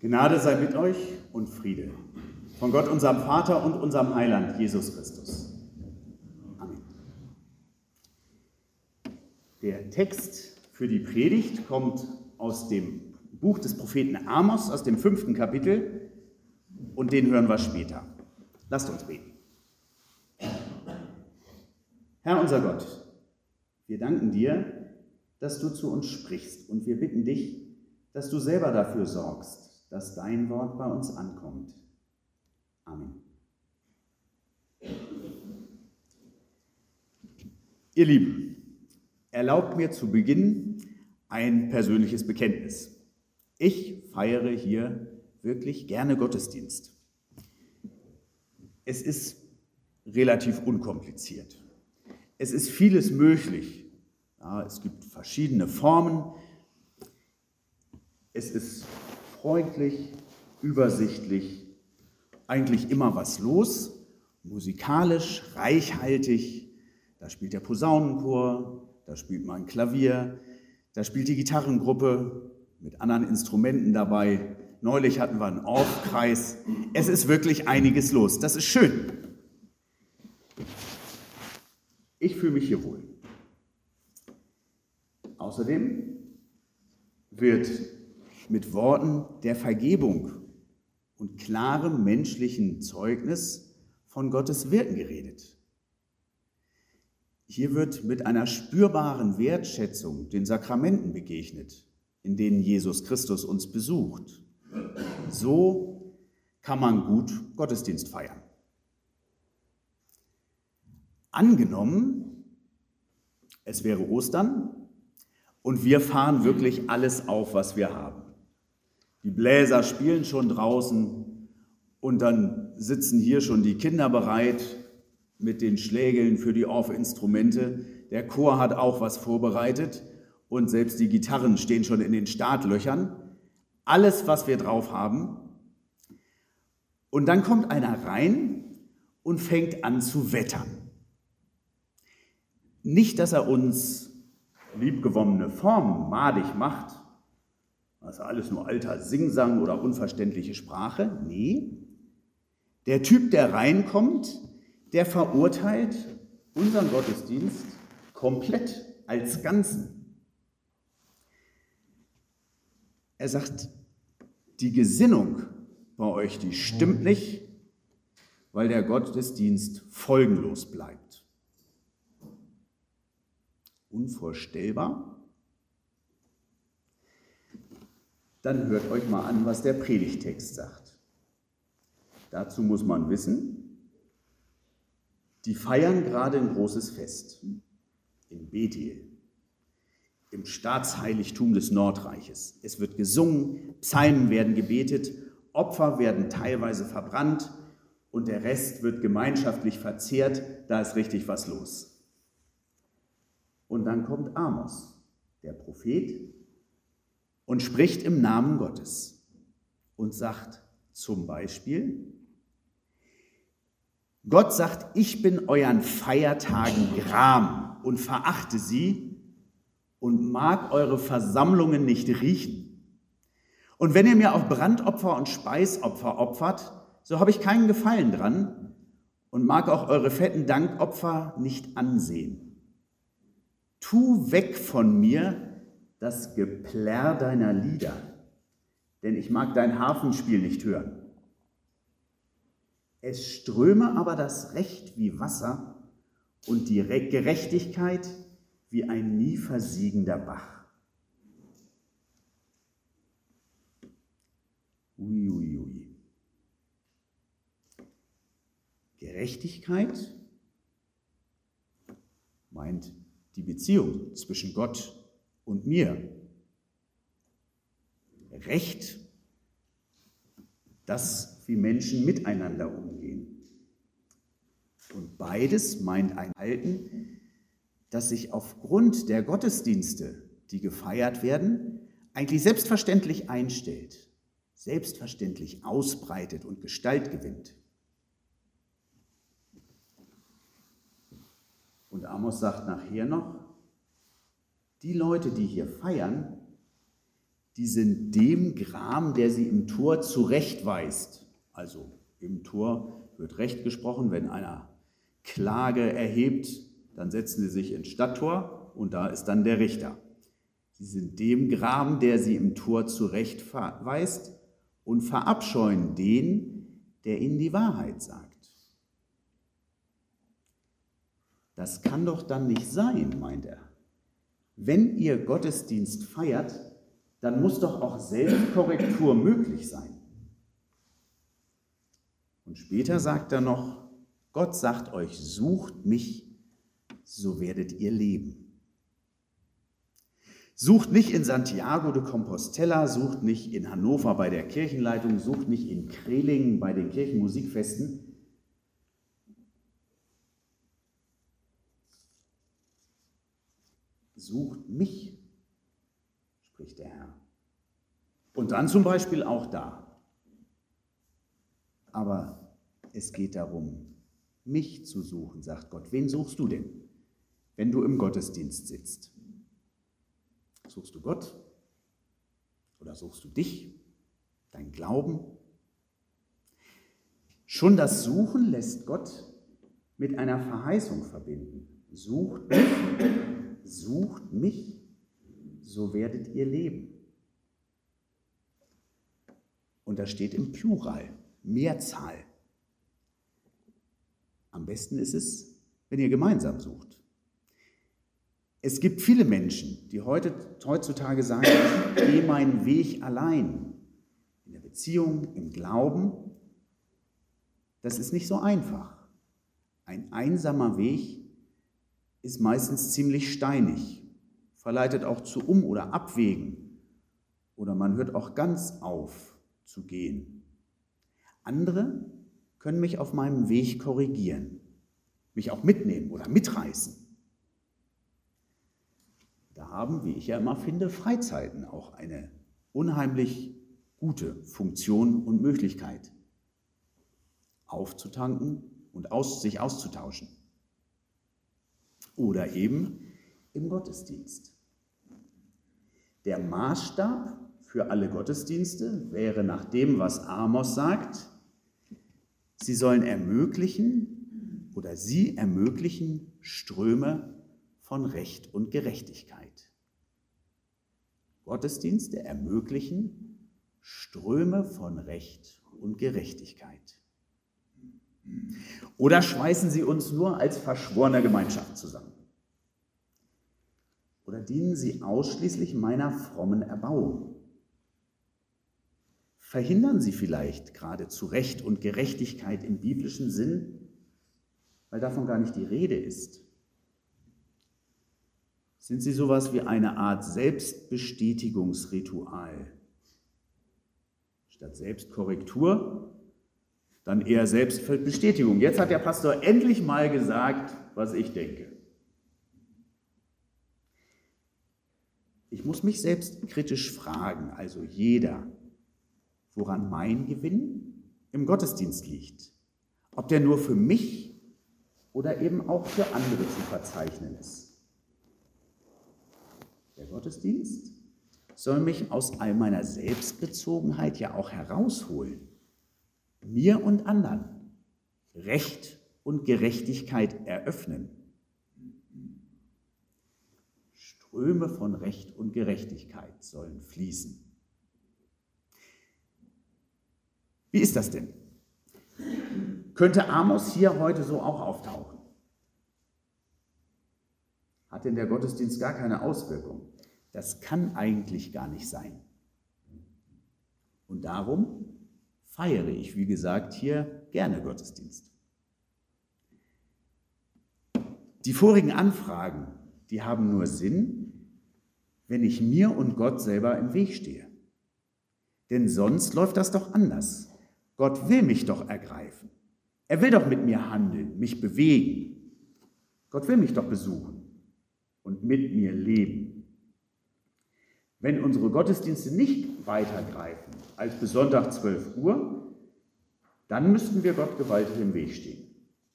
Gnade sei mit euch und Friede von Gott, unserem Vater und unserem Heiland, Jesus Christus. Amen. Der Text für die Predigt kommt aus dem Buch des Propheten Amos, aus dem 5. Kapitel, und den hören wir später. Lasst uns beten. Herr unser Gott, wir danken dir, dass du zu uns sprichst, und wir bitten dich, dass du selber dafür sorgst, dass dein Wort bei uns ankommt. Amen. Ihr Lieben, erlaubt mir zu Beginn ein persönliches Bekenntnis. Ich feiere hier wirklich gerne Gottesdienst. Es ist relativ unkompliziert. Es ist vieles möglich. Ja, es gibt verschiedene Formen. Es ist freundlich, übersichtlich, eigentlich immer was los, musikalisch, reichhaltig. Da spielt der Posaunenchor, da spielt mal ein Klavier, da spielt die Gitarrengruppe mit anderen Instrumenten dabei. Neulich hatten wir einen Aufkreis. Es ist wirklich einiges los. Das ist schön. Ich fühle mich hier wohl. Außerdem wird mit Worten der Vergebung und klarem menschlichen Zeugnis von Gottes Wirken geredet. Hier wird mit einer spürbaren Wertschätzung den Sakramenten begegnet, in denen Jesus Christus uns besucht. So kann man gut Gottesdienst feiern. Angenommen, es wäre Ostern und wir fahren wirklich alles auf, was wir haben. Die Bläser spielen schon draußen und dann sitzen hier schon die Kinder bereit mit den Schlägeln für die Orff-Instrumente. Der Chor hat auch was vorbereitet und selbst die Gitarren stehen schon in den Startlöchern. Alles, was wir drauf haben. Und dann kommt einer rein und fängt an zu wettern. Nicht, dass er uns liebgewonnene Formen madig macht, also alles nur alter Singsang oder unverständliche Sprache. Nee, der Typ, der reinkommt, der verurteilt unseren Gottesdienst komplett als Ganzen. Er sagt, die Gesinnung bei euch, die stimmt nicht, weil der Gottesdienst folgenlos bleibt. Unvorstellbar? Dann hört euch mal an, was der Predigttext sagt. Dazu muss man wissen, die feiern gerade ein großes Fest in Bethel, im Staatsheiligtum des Nordreiches. Es wird gesungen, Psalmen werden gebetet, Opfer werden teilweise verbrannt und der Rest wird gemeinschaftlich verzehrt. Da ist richtig was los. Und dann kommt Amos, der Prophet, und spricht im Namen Gottes und sagt zum Beispiel, Gott sagt, ich bin euren Feiertagen gram und verachte sie und mag eure Versammlungen nicht riechen. Und wenn ihr mir auch Brandopfer und Speisopfer opfert, so habe ich keinen Gefallen dran und mag auch eure fetten Dankopfer nicht ansehen. Tu weg von mir das Geplärr deiner Lieder, denn ich mag dein Harfenspiel nicht hören. Es ströme aber das Recht wie Wasser und die Gerechtigkeit wie ein nie versiegender Bach. Uiuiui. Gerechtigkeit meint die Beziehung zwischen Gott und mir. Recht, das wie Menschen miteinander umgehen. Und beides meint ein Verhalten, das sich aufgrund der Gottesdienste, die gefeiert werden, eigentlich selbstverständlich einstellt, selbstverständlich ausbreitet und Gestalt gewinnt. Und Amos sagt nachher noch, die Leute, die hier feiern, die sind dem Gram, der sie im Tor zurechtweist. Also im Tor wird Recht gesprochen, wenn einer Klage erhebt, dann setzen sie sich ins Stadttor und da ist dann der Richter. Sie sind dem Gram, der sie im Tor zurechtweist, und verabscheuen den, der ihnen die Wahrheit sagt. Das kann doch dann nicht sein, meint er. Wenn ihr Gottesdienst feiert, dann muss doch auch Selbstkorrektur möglich sein. Und später sagt er noch, Gott sagt euch, sucht mich, so werdet ihr leben. Sucht nicht in Santiago de Compostela, sucht nicht in Hannover bei der Kirchenleitung, sucht nicht in Kreling bei den Kirchenmusikfesten. Sucht mich, spricht der Herr. Und dann zum Beispiel auch da. Aber es geht darum, mich zu suchen, sagt Gott. Wen suchst du denn, wenn du im Gottesdienst sitzt? Suchst du Gott? Oder suchst du dich, dein Glauben? Schon das Suchen lässt Gott mit einer Verheißung verbinden. Sucht mich, so werdet ihr leben. Und das steht im Plural, Mehrzahl. Am besten ist es, wenn ihr gemeinsam sucht. Es gibt viele Menschen, die heutzutage sagen, ich gehe meinen Weg allein. In der Beziehung, im Glauben. Das ist nicht so einfach. Ein einsamer Weg ist meistens ziemlich steinig, verleitet auch zu Um- oder Abwägen. Oder man hört auch ganz auf zu gehen. Andere können mich auf meinem Weg korrigieren, mich auch mitnehmen oder mitreißen. Da haben, wie ich ja immer finde, Freizeiten auch eine unheimlich gute Funktion und Möglichkeit, aufzutanken und sich auszutauschen. Oder eben im Gottesdienst. Der Maßstab für alle Gottesdienste wäre nach dem, was Amos sagt, sie ermöglichen Ströme von Recht und Gerechtigkeit. Gottesdienste ermöglichen Ströme von Recht und Gerechtigkeit. Oder schweißen sie uns nur als verschworene Gemeinschaft zusammen? Oder dienen sie ausschließlich meiner frommen Erbauung? Verhindern sie vielleicht geradezu Recht und Gerechtigkeit im biblischen Sinn, weil davon gar nicht die Rede ist? Sind sie sowas wie eine Art Selbstbestätigungsritual? Statt Selbstkorrektur, dann eher Selbstbestätigung. Jetzt hat der Pastor endlich mal gesagt, was ich denke. Ich muss mich selbst kritisch fragen, also jeder, woran mein Gewinn im Gottesdienst liegt. Ob der nur für mich oder eben auch für andere zu verzeichnen ist. Der Gottesdienst soll mich aus all meiner Selbstbezogenheit ja auch herausholen. Mir und anderen Recht und Gerechtigkeit eröffnen. Ströme von Recht und Gerechtigkeit sollen fließen. Wie ist das denn? Könnte Amos hier heute so auch auftauchen? Hat denn der Gottesdienst gar keine Auswirkung? Das kann eigentlich gar nicht sein. Und darum feiere ich, wie gesagt, hier gerne Gottesdienst. Die vorigen Anfragen, die haben nur Sinn, wenn ich mir und Gott selber im Weg stehe. Denn sonst läuft das doch anders. Gott will mich doch ergreifen. Er will doch mit mir handeln, mich bewegen. Gott will mich doch besuchen und mit mir leben. Wenn unsere Gottesdienste nicht weitergreifen als bis Sonntag 12 Uhr, dann müssten wir Gott gewaltig im Weg stehen.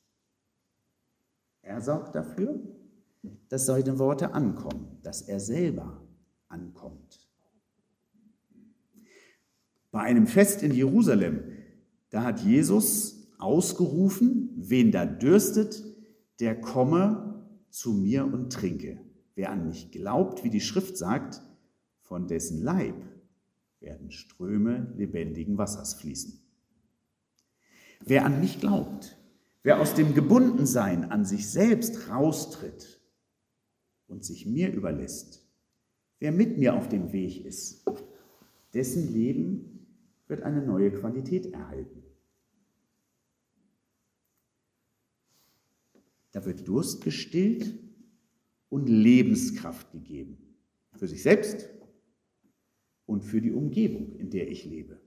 Er sorgt dafür, dass seine Worte ankommen, dass er selber ankommt. Bei einem Fest in Jerusalem, da hat Jesus ausgerufen, wen da dürstet, der komme zu mir und trinke. Wer an mich glaubt, wie die Schrift sagt, von dessen Leib werden Ströme lebendigen Wassers fließen. Wer an mich glaubt, wer aus dem Gebundensein an sich selbst raustritt und sich mir überlässt, wer mit mir auf dem Weg ist, dessen Leben wird eine neue Qualität erhalten. Da wird Durst gestillt und Lebenskraft gegeben. Für sich selbst und für die Umgebung, in der ich lebe.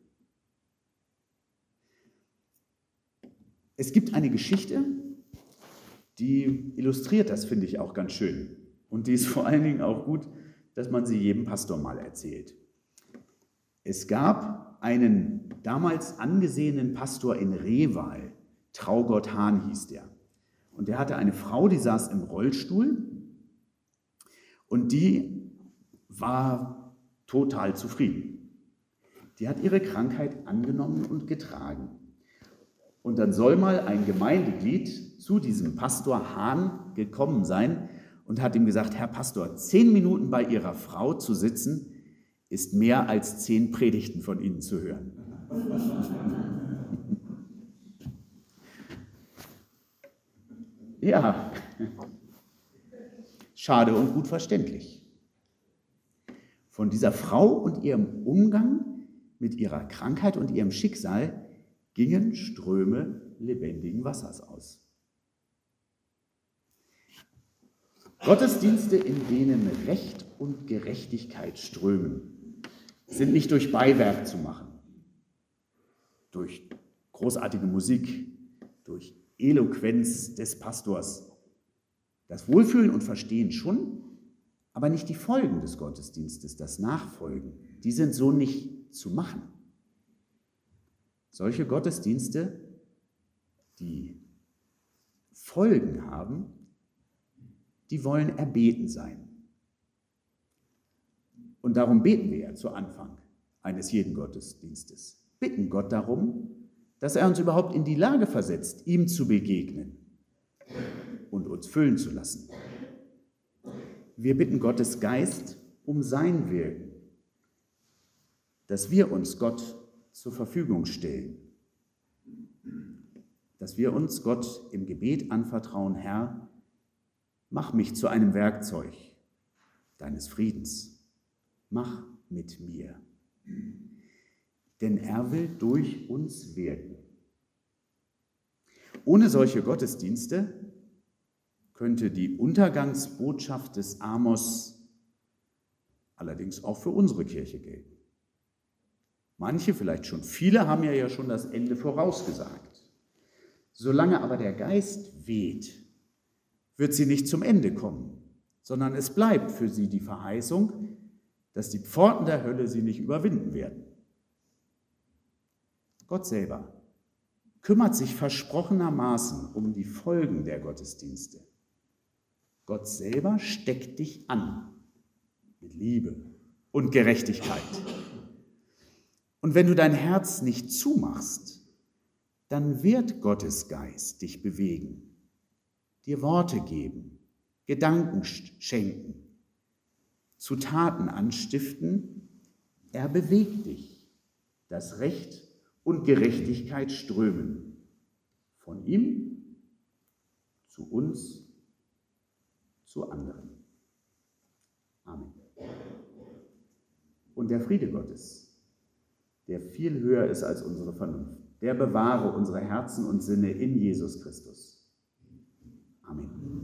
Es gibt eine Geschichte, die illustriert das, finde ich, auch ganz schön. Und die ist vor allen Dingen auch gut, dass man sie jedem Pastor mal erzählt. Es gab einen damals angesehenen Pastor in Reval, Traugott Hahn hieß der. Und der hatte eine Frau, die saß im Rollstuhl und die war total zufrieden. Die hat ihre Krankheit angenommen und getragen. Und dann soll mal ein Gemeindeglied zu diesem Pastor Hahn gekommen sein und hat ihm gesagt, Herr Pastor, 10 Minuten bei Ihrer Frau zu sitzen, ist mehr als 10 Predigten von Ihnen zu hören. Ja, schade und gut verständlich. Von dieser Frau und ihrem Umgang mit ihrer Krankheit und ihrem Schicksal gingen Ströme lebendigen Wassers aus. Gottesdienste, in denen Recht und Gerechtigkeit strömen, sind nicht durch Beiwerk zu machen, durch großartige Musik, durch Eloquenz des Pastors. Das Wohlfühlen und Verstehen schon, aber nicht die Folgen des Gottesdienstes, das Nachfolgen, die sind so nicht zu machen. Solche Gottesdienste, die Folgen haben, die wollen erbeten sein. Und darum beten wir ja zu Anfang eines jeden Gottesdienstes. Bitten Gott darum, dass er uns überhaupt in die Lage versetzt, ihm zu begegnen und uns füllen zu lassen. Wir bitten Gottes Geist um sein Wirken, dass wir uns Gott zur Verfügung stellen, dass wir uns Gott im Gebet anvertrauen, Herr, mach mich zu einem Werkzeug deines Friedens, mach mit mir. Denn er will durch uns wirken. Ohne solche Gottesdienste könnte die Untergangsbotschaft des Amos allerdings auch für unsere Kirche gelten. Manche, vielleicht schon viele, haben ja schon das Ende vorausgesagt. Solange aber der Geist weht, wird sie nicht zum Ende kommen, sondern es bleibt für sie die Verheißung, dass die Pforten der Hölle sie nicht überwinden werden. Gott selber kümmert sich versprochenermaßen um die Folgen der Gottesdienste. Gott selber steckt dich an mit Liebe und Gerechtigkeit. Und wenn du dein Herz nicht zumachst, dann wird Gottes Geist dich bewegen, dir Worte geben, Gedanken schenken, zu Taten anstiften. Er bewegt dich, dass Recht und Gerechtigkeit strömen. Von ihm zu uns, zu anderen. Amen. Und der Friede Gottes, der viel höher ist als unsere Vernunft, der bewahre unsere Herzen und Sinne in Jesus Christus. Amen.